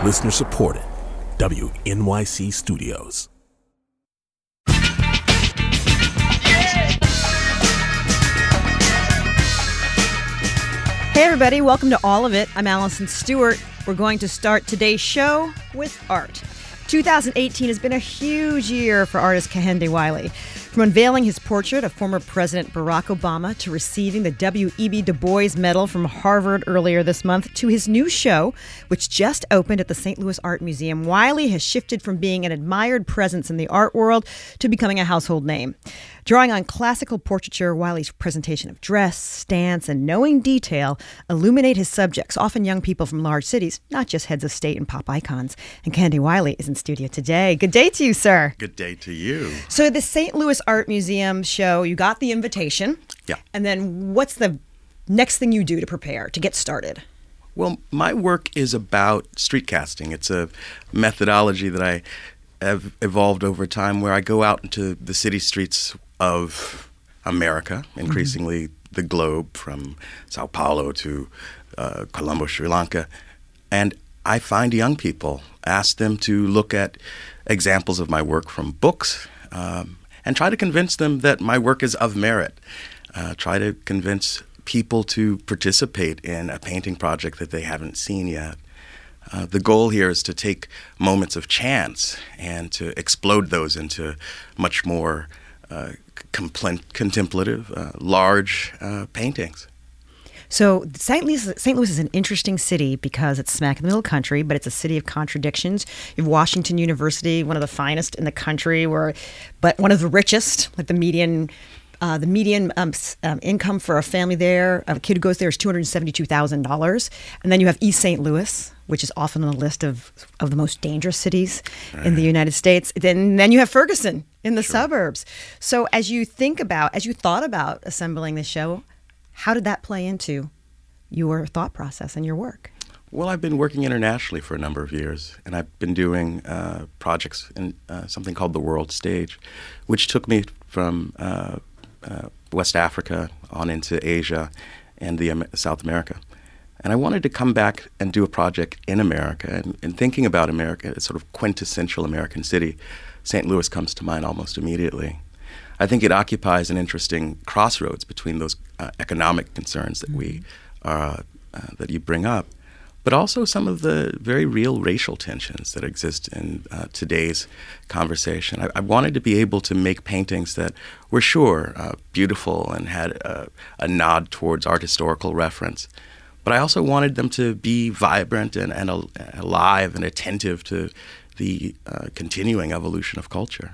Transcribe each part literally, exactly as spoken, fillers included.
Listener supported. W N Y C Studios. Hey everybody, welcome to All of It. I'm Allison Stewart. We're going to start today's show with art. two thousand eighteen has been a huge year for artist Kehinde Wiley. From unveiling his portrait of former President Barack Obama to receiving the W E B Du Bois Medal from Harvard earlier this month to his new show, which just opened at the Saint Louis Art Museum, Wiley has shifted from being an admired presence in the art world to becoming a household name. Drawing on classical portraiture, Wiley's presentation of dress, stance, and knowing detail illuminate his subjects, often young people from large cities, not just heads of state and pop icons. And Kehinde Wiley is in studio today. Good day to you, sir. Good day to you. So the Saint Louis Art Museum show, you got the invitation. Yeah. And then what's the next thing you do to prepare, to get started? Well, my work is about street casting. It's a methodology that I have evolved over time where I go out into the city streets of America, increasingly mm-hmm. the globe, from Sao Paulo to uh, Colombo, Sri Lanka, and I find young people, ask them to look at examples of my work from books, um, and try to convince them that my work is of merit. Uh, try to convince people to participate in a painting project that they haven't seen yet. Uh, the goal here is to take moments of chance and to explode those into much more uh, compl- contemplative, uh, large uh, paintings. So Saint Louis, Saint Louis is an interesting city because it's smack in the middle of the country, but it's a city of contradictions. You have Washington University, one of the finest in the country, where, but one of the richest, like the median Uh, the median um, um, income for a family there, a kid who goes there, is two hundred seventy-two thousand dollars. And then you have East Saint Louis, which is often on the list of, of the most dangerous cities right. in the United States. Then, then you have Ferguson in the sure. suburbs. So as you think about, as you thought about assembling this show, how did that play into your thought process and your work? Well, I've been working internationally for a number of years, and I've been doing uh, projects in uh, something called the World Stage, which took me from uh, Uh, West Africa on into Asia and the um, South America. And I wanted to come back and do a project in America. And, and thinking about America as sort of quintessential American city, Saint Louis comes to mind almost immediately. I think it occupies an interesting crossroads between those uh, economic concerns that we uh, uh, that you bring up, but also some of the very real racial tensions that exist in uh, today's conversation. I, I wanted to be able to make paintings that were sure uh, beautiful and had a, a nod towards art historical reference, but I also wanted them to be vibrant and, and al- alive and attentive to the uh, continuing evolution of culture.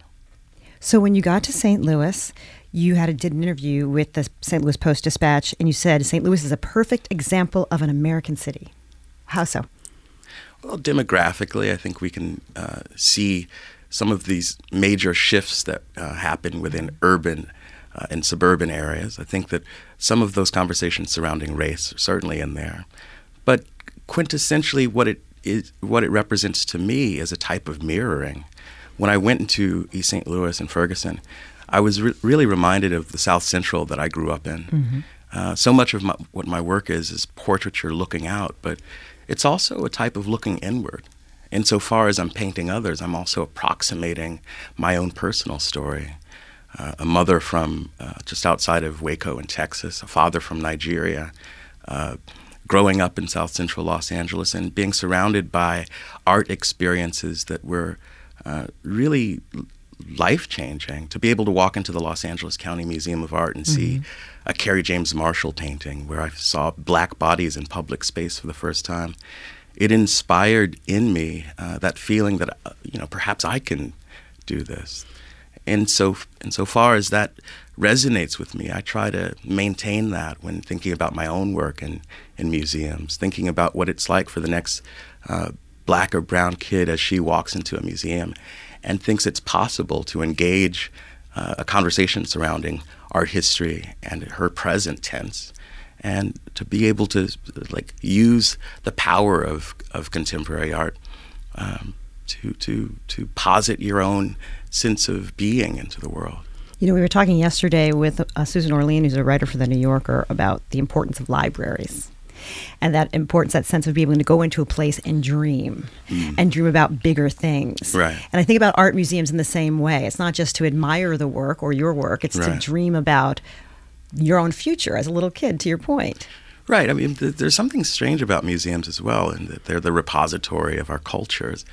So when you got to Saint Louis, you had a, did an interview with the Saint Louis Post-Dispatch, and you said Saint Louis is a perfect example of an American city. How so? Well, demographically, I think we can uh, see some of these major shifts that uh, happen within urban uh, and suburban areas. I think that some of those conversations surrounding race are certainly in there. But quintessentially, what it is, what it represents to me is a type of mirroring. When I went into East Saint Louis and Ferguson, I was re- really reminded of the South Central that I grew up in. Mm-hmm. Uh, so much of my, what my work is is portraiture looking out, but it's also a type of looking inward. Insofar as I'm painting others, I'm also approximating my own personal story. Uh, a mother from uh, just outside of Waco in Texas, a father from Nigeria, uh, growing up in South Central Los Angeles and being surrounded by art experiences that were uh, really life-changing. To be able to walk into the Los Angeles County Museum of Art and mm-hmm. see a Kerry James Marshall painting where I saw black bodies in public space for the first time, it inspired in me uh, that feeling that, uh, you know, perhaps I can do this. And so, and so far as that resonates with me, I try to maintain that when thinking about my own work in, in museums, thinking about what it's like for the next uh, black or brown kid as she walks into a museum and thinks it's possible to engage uh, a conversation surrounding art history and her present tense, and to be able to like use the power of, of contemporary art um, to to to posit your own sense of being into the world. You know, we were talking yesterday with uh, Susan Orlean, who's a writer for The New Yorker, about the importance of libraries. and that importance, that sense of being able to go into a place and dream mm. and dream about bigger things. Right. And I think about art museums in the same way. It's not just to admire the work or your work, it's right. to dream about your own future as a little kid, to your point. Right. I mean, th- there's something strange about museums as well, in that they're the repository of our cultures.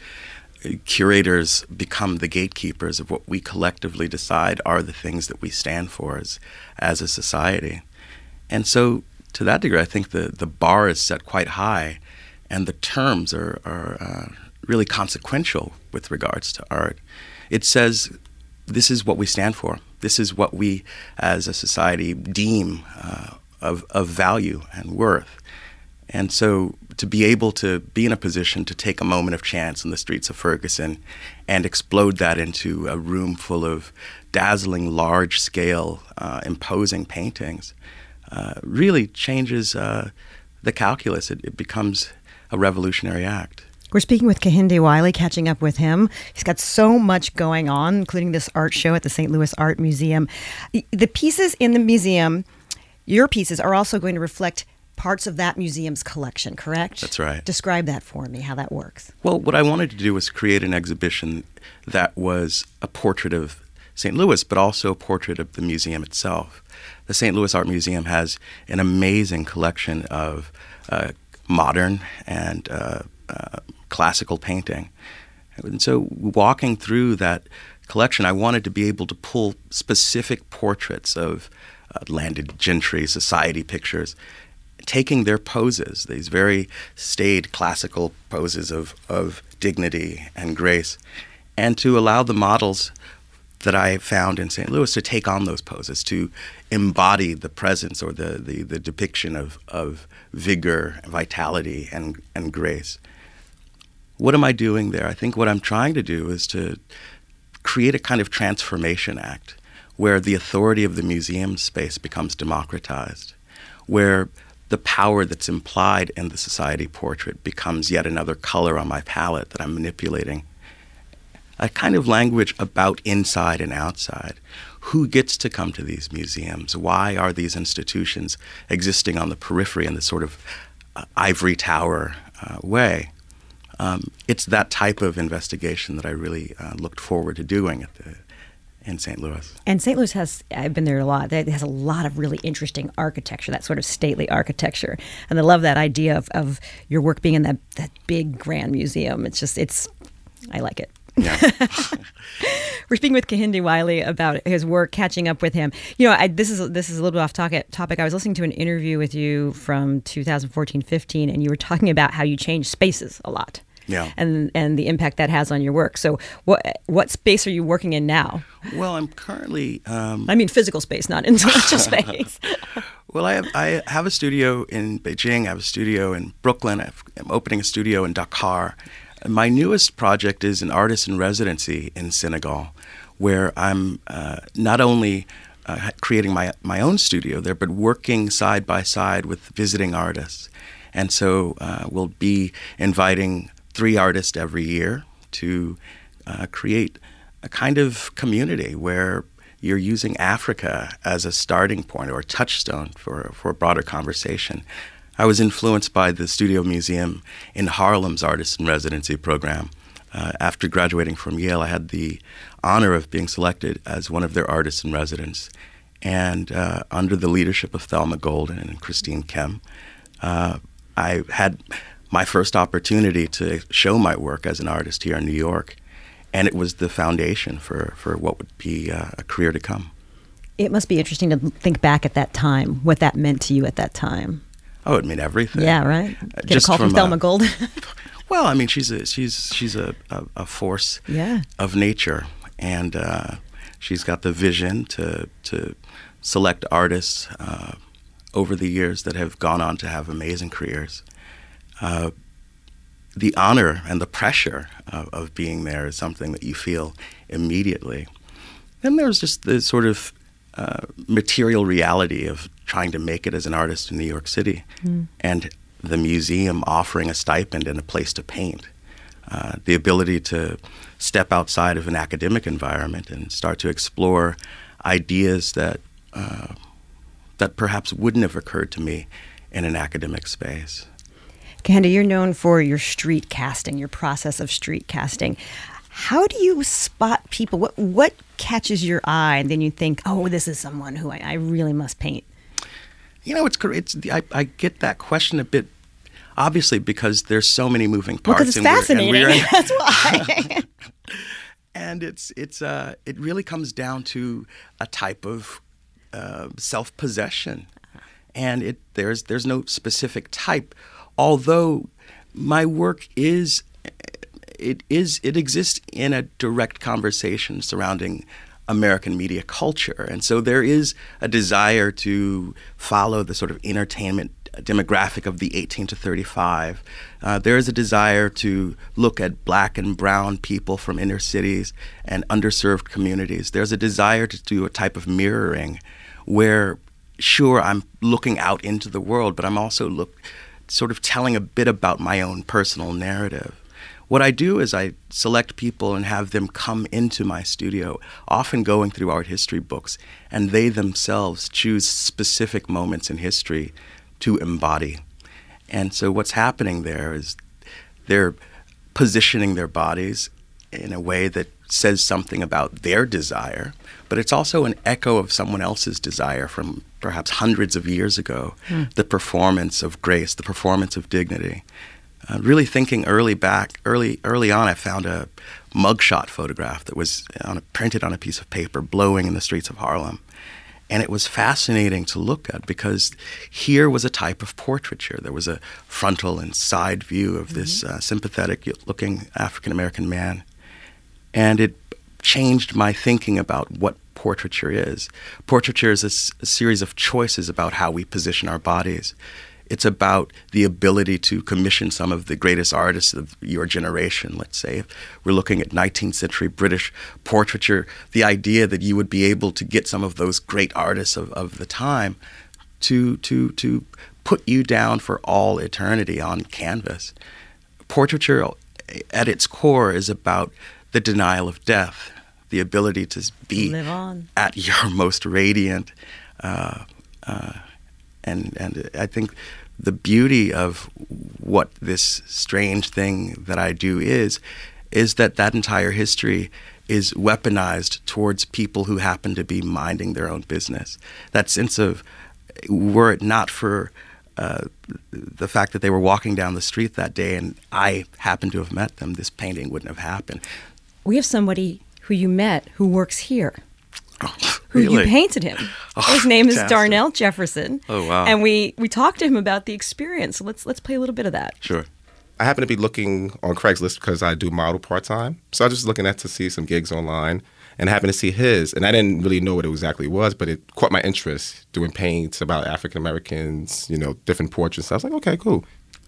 Curators become the gatekeepers of what we collectively decide are the things that we stand for as, as a society. And so, to that degree, I think the, the bar is set quite high, and the terms are, are uh, really consequential with regards to art. It says, this is what we stand for. This is what we, as a society, deem uh, of, of value and worth. And so to be able to be in a position to take a moment of chance in the streets of Ferguson and explode that into a room full of dazzling, large-scale, uh, imposing paintings uh, really changes uh, the calculus. It, it becomes a revolutionary act. We're speaking with Kehinde Wiley, catching up with him. He's got so much going on, including this art show at the Saint Louis Art Museum. The pieces in the museum, your pieces, are also going to reflect parts of that museum's collection, correct? That's right. Describe that for me, how that works. Well, what I wanted to do was create an exhibition that was a portrait of Saint Louis, but also a portrait of the museum itself. The Saint Louis Art Museum has an amazing collection of uh, modern and uh, uh, classical painting. And so walking through that collection, I wanted to be able to pull specific portraits of uh, landed gentry, society pictures, taking their poses, these very staid classical poses of, of dignity and grace, and to allow the models that I found in Saint Louis to take on those poses, to embody the presence or the, the, the depiction of, of vigor, vitality, and, and grace. What am I doing there? I think what I'm trying to do is to create a kind of transformation act where the authority of the museum space becomes democratized, where the power that's implied in the society portrait becomes yet another color on my palette that I'm manipulating. A kind of language about inside and outside. Who gets to come to these museums? Why are these institutions existing on the periphery in this sort of uh, ivory tower uh, way? Um, it's that type of investigation that I really uh, looked forward to doing at the in Saint Louis. And Saint Louis has, I've been there a lot, it has a lot of really interesting architecture, that sort of stately architecture. And I love that idea of, of your work being in that, that big grand museum. It's just, it's, I like it. Yeah. We're speaking with Kehinde Wiley about his work, catching up with him. You know, I, this is this is a little bit off topic. I was listening to an interview with you from two thousand fourteen fifteen, and you were talking about how you change spaces a lot. Yeah. And and the impact that has on your work. So what what space are you working in now? Well, I'm currently... Um, I mean physical space, not intellectual space. Well, I have, I have a studio in Beijing. I have a studio in Brooklyn. I've, I'm opening a studio in Dakar. And my newest project is an artist in residency in Senegal, where I'm uh, not only uh, creating my, my own studio there, but working side by side with visiting artists. And so uh, we'll be inviting three artists every year to uh, create a kind of community where you're using Africa as a starting point or a touchstone for, for a broader conversation. I was influenced by the Studio Museum in Harlem's Artist in Residency program. Uh, after graduating from Yale, I had the honor of being selected as one of their artists in residence. And uh, under the leadership of Thelma Golden and Christine Kem, uh, I had my first opportunity to show my work as an artist here in New York. And it was the foundation for, for what would be uh, a career to come. It must be interesting to think back at that time, what that meant to you at that time. Oh, it meant everything. Yeah, right. Uh, Get just a call from, from Thelma uh, Golden. Well, I mean, she's a she's she's a, a, a force yeah. of nature, and uh, she's got the vision to to select artists uh, over the years that have gone on to have amazing careers. Uh, the honor and the pressure of, of being there is something that you feel immediately. Then there's just the sort of uh, material reality of trying to make it as an artist in New York City, mm. and the museum offering a stipend and a place to paint. Uh, the ability to step outside of an academic environment and start to explore ideas that uh, that perhaps wouldn't have occurred to me in an academic space. Kehinde, you're known for your street casting, your process of street casting. How do you spot people? What what catches your eye, and then you think, oh, this is someone who I, I really must paint? You know, it's it's I, I get that question a bit, obviously, because there's so many moving parts. Because it's fascinating. We're, we're in, That's why. And it's it's uh it really comes down to a type of uh, self-possession, and it there's there's no specific type, although my work is. It is. It exists in a direct conversation surrounding American media culture, and so there is a desire to follow the sort of entertainment demographic of the eighteen to thirty-five. Uh, there is a desire to look at black and brown people from inner cities and underserved communities. There's a desire to do a type of mirroring, where, sure, I'm looking out into the world, but I'm also look, sort of telling a bit about my own personal narrative. What I do is I select people and have them come into my studio, often going through art history books, and they themselves choose specific moments in history to embody. And so what's happening there is they're positioning their bodies in a way that says something about their desire, but it's also an echo of someone else's desire from perhaps hundreds of years ago, mm. the performance of grace, the performance of dignity. Uh, really thinking early back, early early on, I found a mugshot photograph that was on a, printed on a piece of paper, blowing in the streets of Harlem. And it was fascinating to look at because here was a type of portraiture. There was a frontal and side view of this mm-hmm. uh, sympathetic-looking African-American man. And it changed my thinking about what portraiture is. Portraiture is a, s- a series of choices about how we position our bodies. It's about the ability to commission some of the greatest artists of your generation, let's say. If we're looking at nineteenth century British portraiture, the idea that you would be able to get some of those great artists of, of the time to, to, to put you down for all eternity on canvas. Portraiture, at its core, is about the denial of death, the ability to be live on at your most radiant. Uh, uh, and and I think the beauty of what this strange thing that I do is, is that that entire history is weaponized towards people who happen to be minding their own business. That sense of, were it not for uh, the fact that they were walking down the street that day and I happened to have met them, this painting wouldn't have happened. We have somebody who you met who works here. Oh, who really? You painted him. Oh, His name fantastic. is Darnell Jefferson. Oh, wow. And we, we talked to him about the experience. So let's let's play a little bit of that. Sure. I happen to be looking on Craigslist because I do model part-time. So I was just looking at to see some gigs online and I happened to see his. And I didn't really know what it exactly was, but it caught my interest doing paints about African-Americans, you know, different portraits. I was like, okay, cool.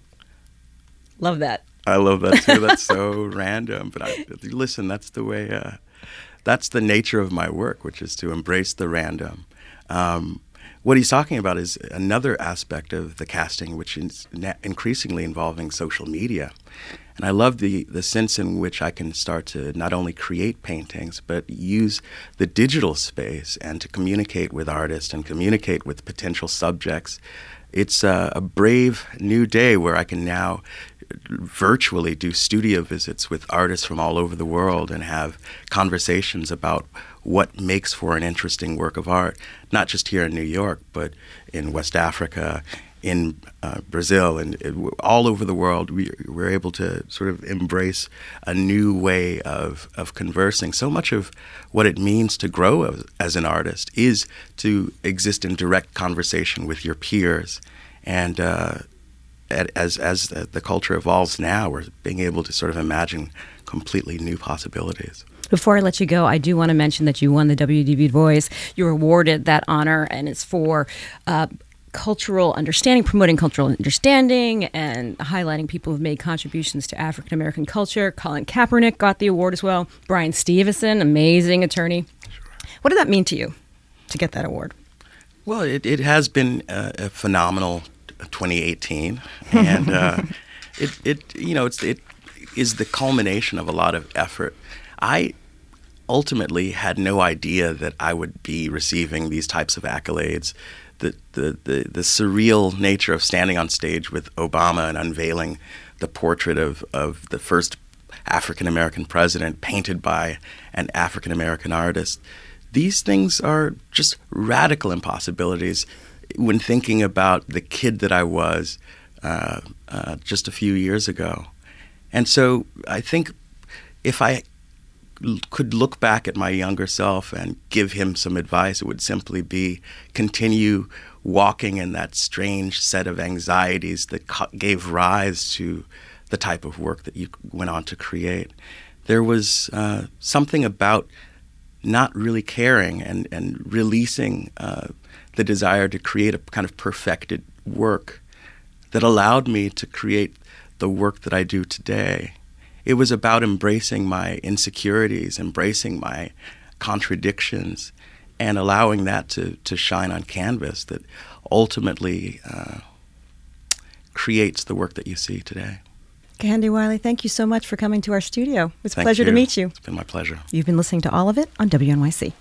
Love that. I love that too. That's so random. But I, listen, that's the way... Uh, That's the nature of my work, which is to embrace the random. Um, what he's talking about is another aspect of the casting, which is na- increasingly involving social media. And I love the, the sense in which I can start to not only create paintings, but use the digital space and to communicate with artists and communicate with potential subjects. It's a, a brave new day where I can now virtually do studio visits with artists from all over the world and have conversations about what makes for an interesting work of art, not just here in New York, but in West Africa, in uh, Brazil, and it, all over the world. We, we're able to sort of embrace a new way of, of conversing. So much of what it means to grow as, as an artist is to exist in direct conversation with your peers. And uh, as as the culture evolves now, we're being able to sort of imagine completely new possibilities. Before I let you go, I do want to mention that you won the W D B Voice. You were awarded that honor, and it's for uh, cultural understanding, promoting cultural understanding, and highlighting people who've made contributions to African American culture. Colin Kaepernick got the award as well. Brian Stevenson, amazing attorney. What did that mean to you to get that award? Well, it, it has been a, a phenomenal twenty eighteen, and uh, it it you know it's it is the culmination of a lot of effort. I ultimately had no idea that I would be receiving these types of accolades. the, the, the, the surreal nature of standing on stage with Obama and unveiling the portrait of, of the first African-American president painted by an African-American artist. These things are just radical impossibilities when thinking about the kid that I was uh, uh, just a few years ago. And so I think if I l- could look back at my younger self and give him some advice, it would simply be continue walking in that strange set of anxieties that co- gave rise to the type of work that you went on to create. There was uh, something about not really caring and, and releasing uh, the desire to create a kind of perfected work that allowed me to create the work that I do today. It was about embracing my insecurities, embracing my contradictions, and allowing that to, to shine on canvas that ultimately uh, creates the work that you see today. Kehinde Wiley, thank you so much for coming to our studio. It's a Thank pleasure you. to meet you. It's been my pleasure. You've been listening to All of It on W N Y C.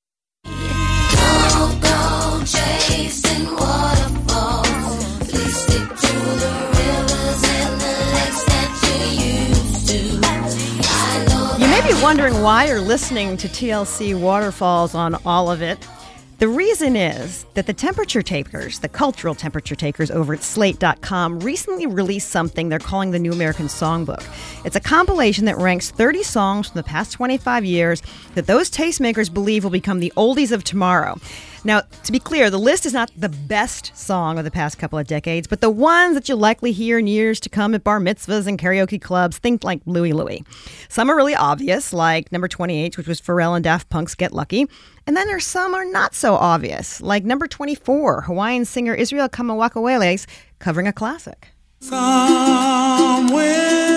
Don't go chasing waterfalls. Please stick to the rivers and the lakes that you used to. I know You may be wondering why you're listening to T L C Waterfalls on All of It. The reason is that the temperature takers, the cultural temperature takers over at slate dot com, recently released something they're calling the New American Songbook. It's a compilation that ranks thirty songs from the past twenty-five years that those tastemakers believe will become the oldies of tomorrow. Now, to be clear, the list is not the best song of the past couple of decades, but the ones that you'll likely hear in years to come at bar mitzvahs and karaoke clubs. Think like Louie Louie. Some are really obvious, like number twenty-eight, which was Pharrell and Daft Punk's Get Lucky. And then there's some are not so obvious, like number twenty-four, Hawaiian singer Israel Kamawakawele's covering a classic. Somewhere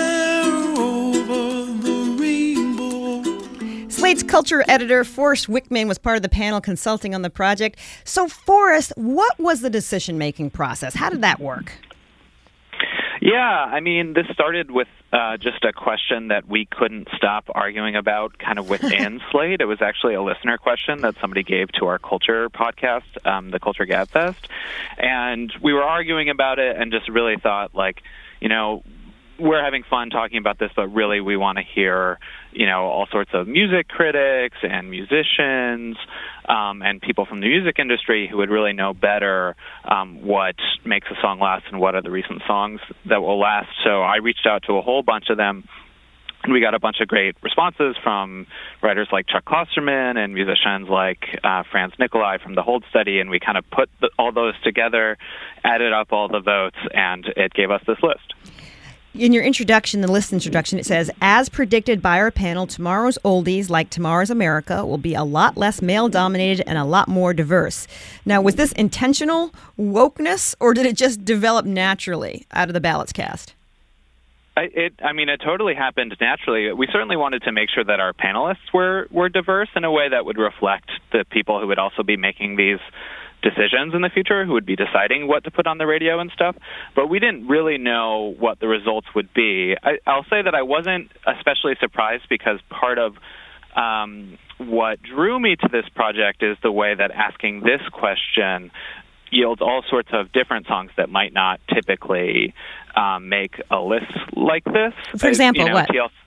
over the rainbow. Slate's culture editor Forrest Wickman was part of the panel consulting on the project. So, Forrest, what was the decision-making process? How did that work? Yeah, I mean, this started with uh, just a question that we couldn't stop arguing about kind of within Slate. It was actually a listener question that somebody gave to our culture podcast, um, the Culture Gabfest. And we were arguing about it and just really thought, like, you know, we're having fun talking about this, but really we want to hear, you know, all sorts of music critics and musicians um, and people from the music industry who would really know better um, what makes a song last and what are the recent songs that will last. So I reached out to a whole bunch of them, and we got a bunch of great responses from writers like Chuck Klosterman and musicians like uh, Franz Nicolai from the Hold Study, and we kind of put the, all those together, added up all the votes, and it gave us this list. In your introduction, the list introduction, it says, as predicted by our panel, tomorrow's oldies, like tomorrow's America, will be a lot less male-dominated and a lot more diverse. Now, was this intentional wokeness, or did it just develop naturally out of the ballots cast? I, it, I mean, it totally happened naturally. We certainly wanted to make sure that our panelists were, were diverse in a way that would reflect the people who would also be making these decisions in the future, who would be deciding what to put on the radio and stuff. But we didn't really know what the results would be. I, I'll say that I wasn't especially surprised, because part of um, what drew me to this project is the way that asking this question yields all sorts of different songs that might not typically um, make a list like this. For example, you know, what? T L C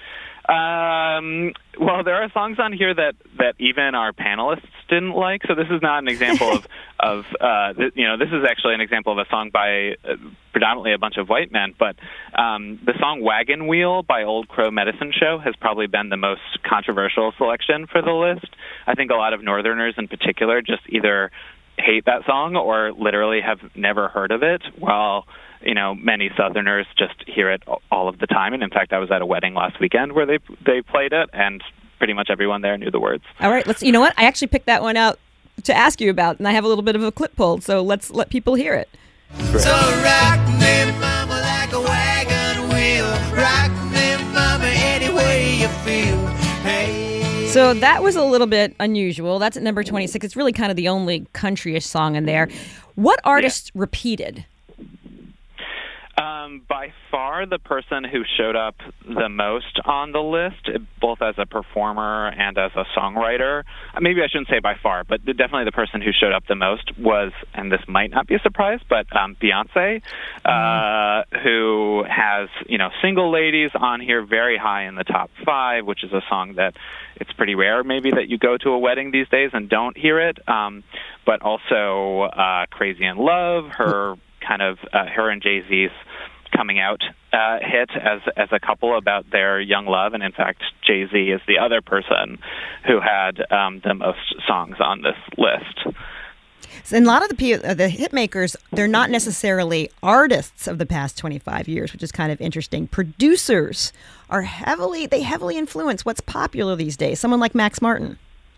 Um, well, there are songs on here that, that even our panelists didn't like. So this is not an example of, of uh, th- you know, this is actually an example of a song by uh, predominantly a bunch of white men. But um, the song Wagon Wheel by Old Crow Medicine Show has probably been the most controversial selection for the list. I think a lot of Northerners in particular just either hate that song or literally have never heard of it, while you know, many Southerners just hear it all of the time. And in fact, I was at a wedding last weekend where they they played it, and pretty much everyone there knew the words. All right, let's. You know what? I actually picked that one out to ask you about, and I have a little bit of a clip pulled, so let's let people hear it. So rock me, mama, like a wagon wheel. Rock me, mama, any way you feel. Hey. So that was a little bit unusual. That's at number twenty-six. It's really kind of the only countryish song in there. What artists yeah. repeated? Um, by far, the person who showed up the most on the list, both as a performer and as a songwriter, maybe I shouldn't say by far, but definitely the person who showed up the most was, and this might not be a surprise, but um, Beyonce, uh, who has, you know, Single Ladies on here very high in the top five, which is a song that it's pretty rare maybe that you go to a wedding these days and don't hear it, um, but also uh, Crazy in Love, her kind of, uh, her and Jay-Z's coming out uh, hit as as a couple about their young love, and in fact, Jay-Z is the other person who had um, the most songs on this list. And a lot of the P- uh, the hit makers, they're not necessarily artists of the past twenty-five years, which is kind of interesting. Producers are heavily, they heavily influence what's popular these days. Someone like Max Martin.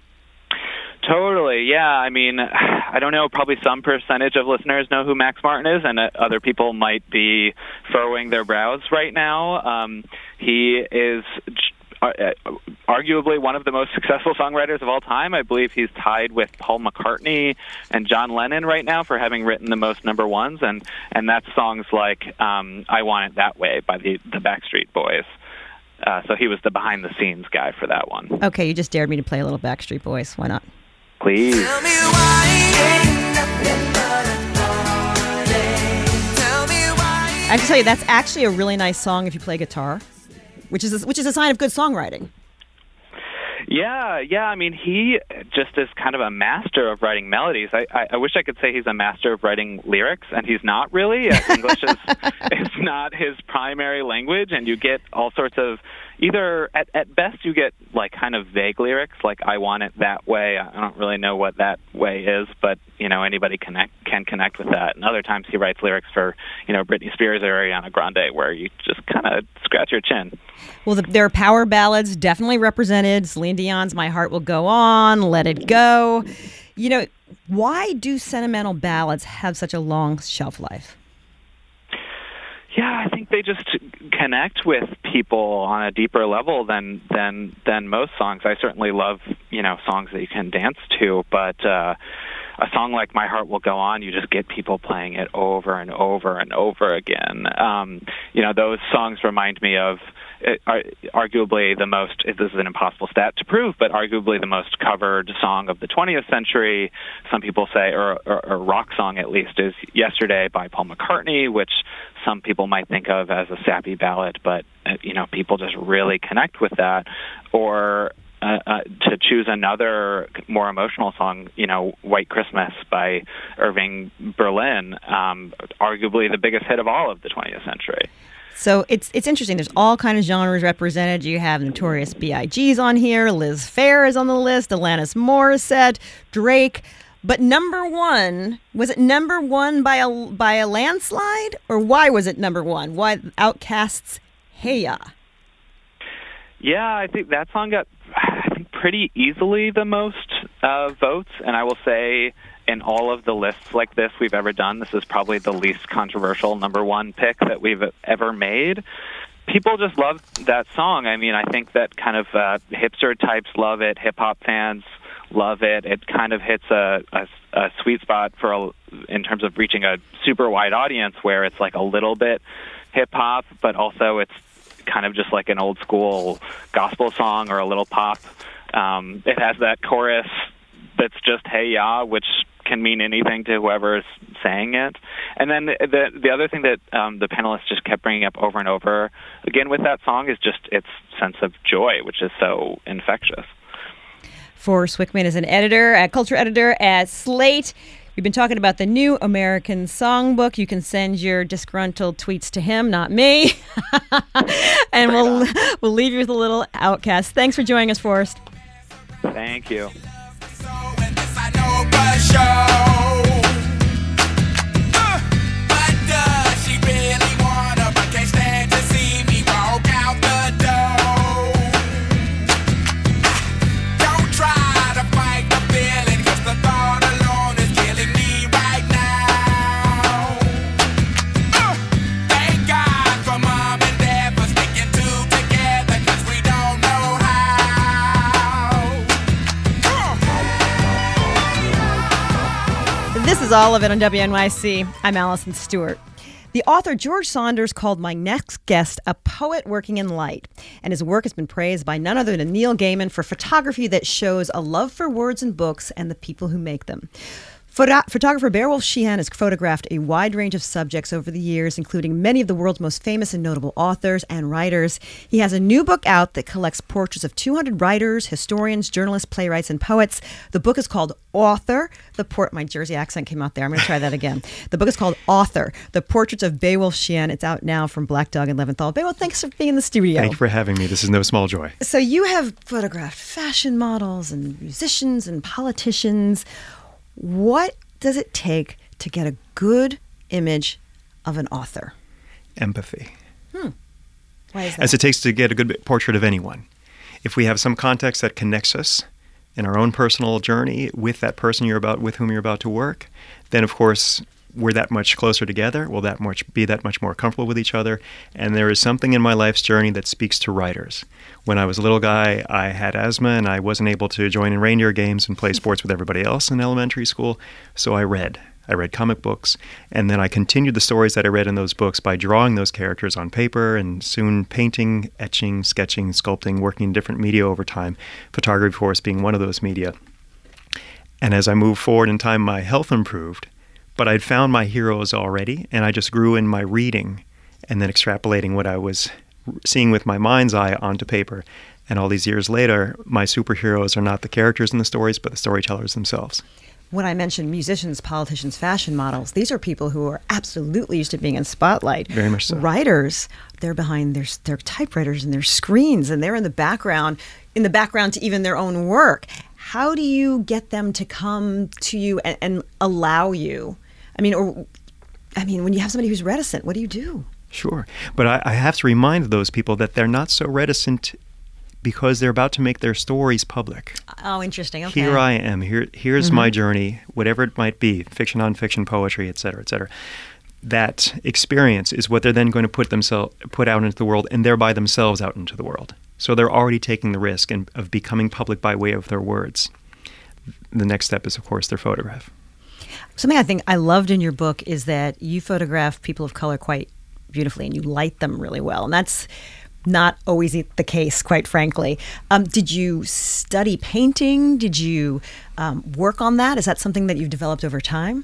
Totally, yeah. I mean, I don't know, probably some percentage of listeners know who Max Martin is, and uh, other people might be furrowing their brows right now. Um, he is uh, arguably one of the most successful songwriters of all time. I believe he's tied with Paul McCartney and John Lennon right now for having written the most number ones, and, and that's songs like um, I Want It That Way by the, the Backstreet Boys. Uh, so he was the behind-the-scenes guy for that one. Okay, you just dared me to play a little Backstreet Boys. Why not? Please. Tell me why ain't nothing but a party. Tell me why. I can tell you that's actually a really nice song if you play guitar, which is a, which is a sign of good songwriting. Yeah, yeah. I mean, he just is kind of a master of writing melodies. I, I, I wish I could say he's a master of writing lyrics, and he's not really. Uh, English is, is not his primary language, and you get all sorts of, either, at, at best, you get, like, kind of vague lyrics, like, I want it that way. I don't really know what that way is, but, you know, anybody connect, can connect with that. And other times he writes lyrics for, you know, Britney Spears or Ariana Grande, where you just kind of scratch your chin. Well, the, there are power ballads definitely represented. Celine Dion's My Heart Will Go On, Let It Go. You know, why do sentimental ballads have such a long shelf life? Yeah, I think they just connect with people on a deeper level than than than most songs. I certainly love, you know, songs that you can dance to, but uh, a song like My Heart Will Go On, you just get people playing it over and over and over again. Um, you know, those songs remind me of uh, arguably the most, this is an impossible stat to prove, but arguably the most covered song of the twentieth century. Some people say, or, or, or rock song at least, is Yesterday by Paul McCartney, which some people might think of as a sappy ballad, but, uh, you know, people just really connect with that. Or uh, uh, to choose another more emotional song, you know, White Christmas by Irving Berlin, um, arguably the biggest hit of all of the twentieth century. So it's it's interesting. There's all kind of genres represented. You have Notorious B I G's on here. Liz Phair is on the list. Alanis Morissette, Drake. But number one, was it number one by a by a landslide, or why was it number one? Why Outkast's Hey Ya? Yeah, I think that song got, I think, pretty easily the most uh, votes, and I will say, in all of the lists like this we've ever done, this is probably the least controversial number one pick that we've ever made. People just love that song. I mean, I think that kind of uh, hipster types love it. Hip-hop fans love it. It kind of hits a, a, a sweet spot for a, in terms of reaching a super wide audience where it's like a little bit hip-hop, but also it's kind of just like an old-school gospel song or a little pop. Um, it has that chorus that's just hey ya, which can mean anything to whoever's saying it. And then the the, the other thing that um, the panelists just kept bringing up over and over again with that song is just its sense of joy, which is so infectious. Forrest Wickman is an editor, a culture editor at Slate. We've been talking about the new American Songbook. You can send your disgruntled tweets to him, not me. And we'll we'll leave you with a little Outkast. Thanks for joining us, Forrest. Thank you. This is all of it on W N Y C. I'm Allison Stewart. The author George Saunders called my next guest a poet working in light, and his work has been praised by none other than Neil Gaiman for photography that shows a love for words and books and the people who make them. Photo- photographer Beowulf Sheehan has photographed a wide range of subjects over the years, including many of the world's most famous and notable authors and writers. He has a new book out that collects portraits of two hundred writers, historians, journalists, playwrights, and poets. The book is called Author. The port My Jersey accent came out there. I'm going to try that again. The book is called Author, The Portraits of Beowulf Sheehan. It's out now from Black Dog and Leventhal. Beowulf, thanks for being in the studio. Thank you for having me. This is no small joy. So you have photographed fashion models and musicians and politicians. What does it take to get a good image of an author? Empathy. Hmm. Why is that? As it takes to get a good portrait of anyone. If we have some context that connects us in our own personal journey with that person you're about, with whom you're about to work, then of course we're that much closer together. We'll that much be that much more comfortable with each other. And there is something in my life's journey that speaks to writers. When I was a little guy, I had asthma and I wasn't able to join in reindeer games and play sports with everybody else in elementary school. So I read. I read comic books, and then I continued the stories that I read in those books by drawing those characters on paper and soon painting, etching, sketching, sculpting, working in different media over time, photography, of course, being one of those media. And as I moved forward in time, my health improved, but I'd found my heroes already, and I just grew in my reading and then extrapolating what I was seeing with my mind's eye onto paper. And all these years later, my superheroes are not the characters in the stories, but the storytellers themselves. When I mentioned musicians, politicians, fashion models, these are people who are absolutely used to being in spotlight. Very much so. Writers, they're behind their, their typewriters and their screens, and they're in the background, in the background to even their own work. How do you get them to come to you and, and allow you? I mean, or I mean, when you have somebody who's reticent, what do you do? Sure. But I, I have to remind those people that they're not so reticent because they're about to make their stories public. Oh, interesting. Okay. Here I am. Here, here's Mm-hmm. my journey, whatever it might be, fiction, nonfiction, poetry, et cetera, et cetera. That experience is what they're then going to put themselves, put out into the world, and thereby themselves out into the world. So they're already taking the risk in, of becoming public by way of their words. The next step is, of course, their photograph. Something I think I loved in your book is that you photograph people of color quite beautifully and you light them really well. And that's not always the case, quite frankly. Um, did you study painting? Did you um, work on that? Is that something that you've developed over time?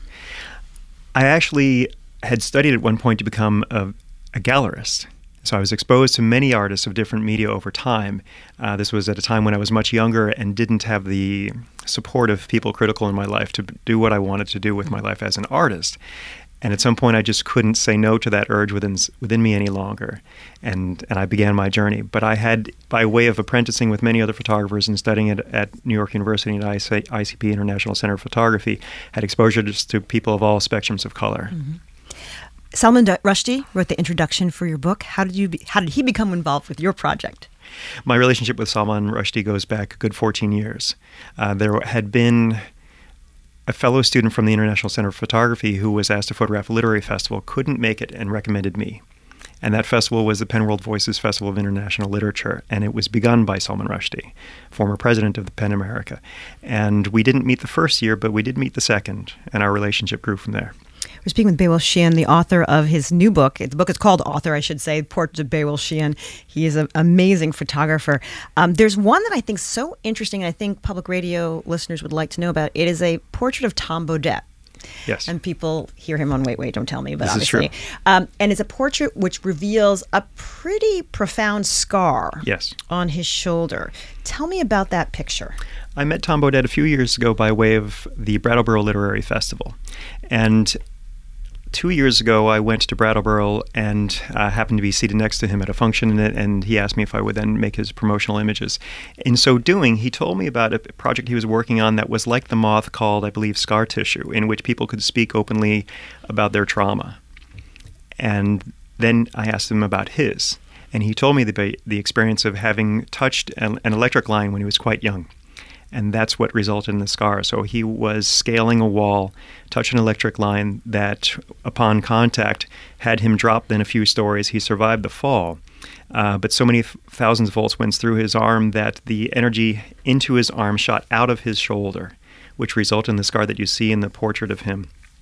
I actually had studied at one point to become a, a gallerist. So I was exposed to many artists of different media over time. Uh, this was at a time when I was much younger and didn't have the support of people critical in my life to do what I wanted to do with my life as an artist. And at some point, I just couldn't say no to that urge within within me any longer, and and I began my journey. But I had, by way of apprenticing with many other photographers and studying at, at New York University and I C P, International Center of Photography, had exposure just to people of all spectrums of color. Mm-hmm. Salman Rushdie wrote the introduction for your book. How did you? Be, how did he become involved with your project? My relationship with Salman Rushdie goes back a good fourteen years. Uh, there had been a fellow student from the International Center of Photography who was asked to photograph a literary festival, couldn't make it, and recommended me. And that festival was the Penn World Voices Festival of International Literature, and it was begun by Salman Rushdie, former president of the PEN America. And we didn't meet the first year, but we did meet the second, and our relationship grew from there. We're speaking with Beowulf Sheehan, the author of his new book. The book is called Author, I should say, Portraits of Beowulf Sheehan. He is an amazing photographer. Um, there's one that I think is so interesting, and I think public radio listeners would like to know about. It is a portrait of Tom Bodett. Yes. And people hear him on Wait, Wait, Don't Tell Me, but This is obviously. true. Um, and it's a portrait which reveals a pretty profound scar Yes. on his shoulder. Tell me about that picture. I met Tom Bodett a few years ago by way of the Brattleboro Literary Festival. And two years ago, I went to Brattleboro and uh, happened to be seated next to him at a function, and, and he asked me if I would then make his promotional images. In so doing, he told me about a project he was working on that was like the moth called, I believe, Scar Tissue, in which people could speak openly about their trauma. And then I asked him about his, and he told me the, the experience of having touched an, an electric line when he was quite young. And that's what resulted in the scar. So he was scaling a wall, touched an electric line that, upon contact, had him drop then a few stories. He survived the fall. Uh, but so many th- thousands of volts went through his arm that the energy into his arm shot out of his shoulder, which resulted in the scar that you see in the portrait of him.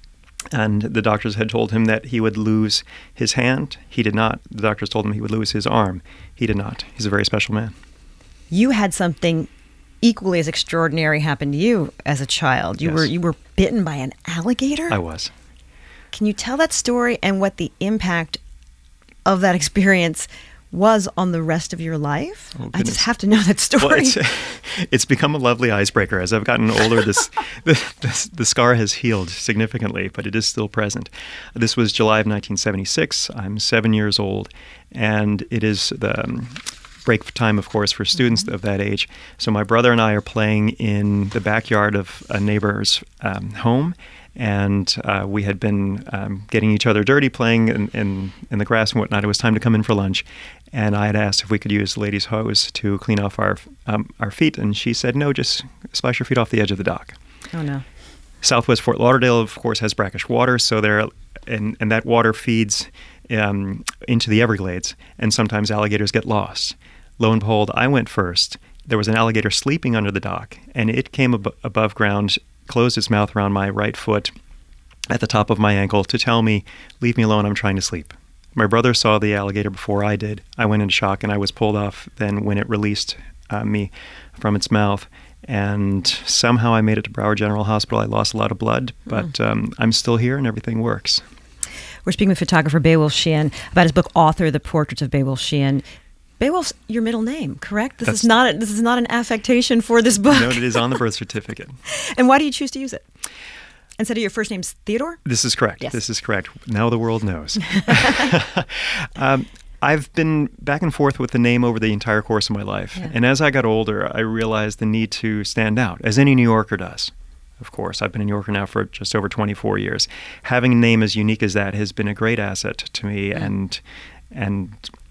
And the doctors had told him that he would lose his hand. He did not. The doctors told him he would lose his arm. He did not. He's a very special man. You had something equally as extraordinary happen to you as a child. You Yes. were you were bitten by an alligator? I was. Can you tell that story and what the impact of that experience was on the rest of your life? Oh, I goodness. just have to know that story. Well, it's, it's become a lovely icebreaker. As I've gotten older, this the, the, the scar has healed significantly, but it is still present. This was July of nineteen seventy-six. I'm seven years old, and it is the um, break time, of course, for students Mm-hmm. of that age. So my brother and I are playing in the backyard of a neighbor's um, home, and uh, we had been um, getting each other dirty, playing in, in, in the grass and whatnot. It was time to come in for lunch, and I had asked if we could use the lady's hose to clean off our um, our feet, and she said, no, just splash your feet off the edge of the dock. Oh, no. Southwest Fort Lauderdale, of course, has brackish water, so there, and, and that water feeds um, into the Everglades, and sometimes alligators get lost. Lo and behold, I went first. There was an alligator sleeping under the dock, and it came ab- above ground, closed its mouth around my right foot at the top of my ankle to tell me, leave me alone, I'm trying to sleep. My brother saw the alligator before I did. I went into shock, and I was pulled off then when it released uh, me from its mouth. And somehow I made it to Broward General Hospital. I lost a lot of blood, but um, I'm still here, and everything works. We're speaking with photographer Beowulf Sheehan about his book, Author, The Portraits of Beowulf Sheehan. Beowulf's your middle name, correct? This That's- is not a, this is not an affectation for this book. No, it is on the birth certificate. And why do you choose to use it? Instead of your first name's Theodore? This is correct. Yes. This is correct. Now the world knows. um, I've been back and forth with the name over the entire course of my life. Yeah. And as I got older, I realized the need to stand out, as any New Yorker does. Of course, I've been a New Yorker now for just over twenty-four years. Having a name as unique as that has been a great asset to me, and and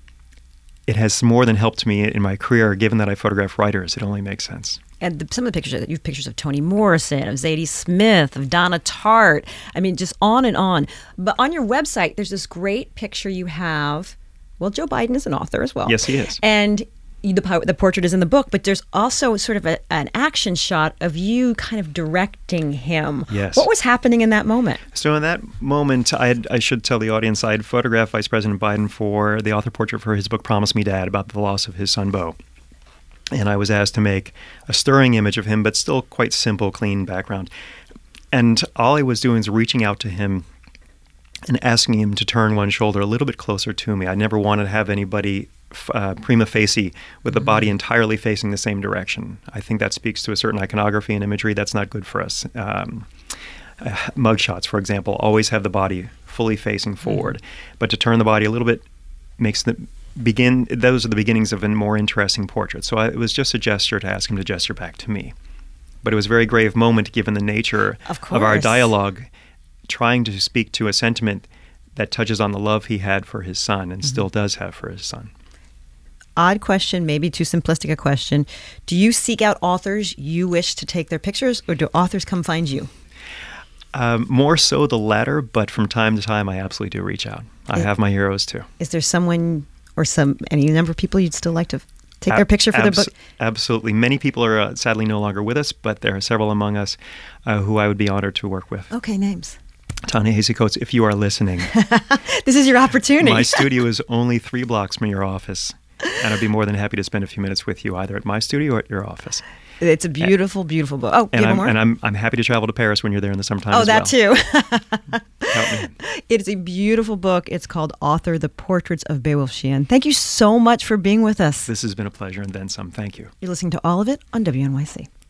it has more than helped me in my career, given that I photograph writers. It only makes sense. And the, some of the pictures, you have pictures of Toni Morrison, of Zadie Smith, of Donna Tartt. I mean, just on and on. But on your website, there's this great picture you have. Well, Joe Biden is an author as well. Yes, he is. And you- the, po- the portrait is in the book, but there's also sort of a, an action shot of you kind of directing him. Yes. What was happening in that moment? So in that moment, I, had, I should tell the audience, I had photographed Vice President Biden for the author portrait for his book, Promise Me Dad, about the loss of his son, Beau. And I was asked to make a stirring image of him, but still quite simple, clean background. And all I was doing was reaching out to him and asking him to turn one shoulder a little bit closer to me. I never wanted to have anybody uh, prima facie with the body entirely facing the same direction. I think that speaks to a certain iconography and imagery that's not good for us. Um, uh, mugshots, for example, always have the body fully facing forward. But to turn the body a little bit makes the begin. Those are the beginnings of a more interesting portrait. So I, it was just a gesture to ask him to gesture back to me. But it was a very grave moment given the nature Of of our course. dialogue, trying to speak to a sentiment that touches on the love he had for his son and still does have for his son. Odd question, maybe too simplistic a question. Do you seek out authors you wish to take their pictures, or do authors come find you? Um, more so the latter, but from time to time I absolutely do reach out. I Yeah. have my heroes too. Is there someone or some any number of people you'd still like to take their Ab- picture for their abs- book? Absolutely. Many people are uh, sadly no longer with us, but there are several among us uh, who I would be honored to work with. Okay, names. Ta-Nehisi Coates, if you are listening, This is your opportunity. my studio is only three blocks from your office, and I'd be more than happy to spend a few minutes with you either at my studio or at your office. It's a beautiful, beautiful book. Oh, And you have I'm, more? and I'm I'm happy to travel to Paris when you're there in the summertime oh, as that well. too. Help me. It is a beautiful book. It's called Author, The Portraits of Beowulf Sheehan. Thank you so much for being with us. This has been a pleasure and then some. Thank you. You're listening to all of it on W N Y C.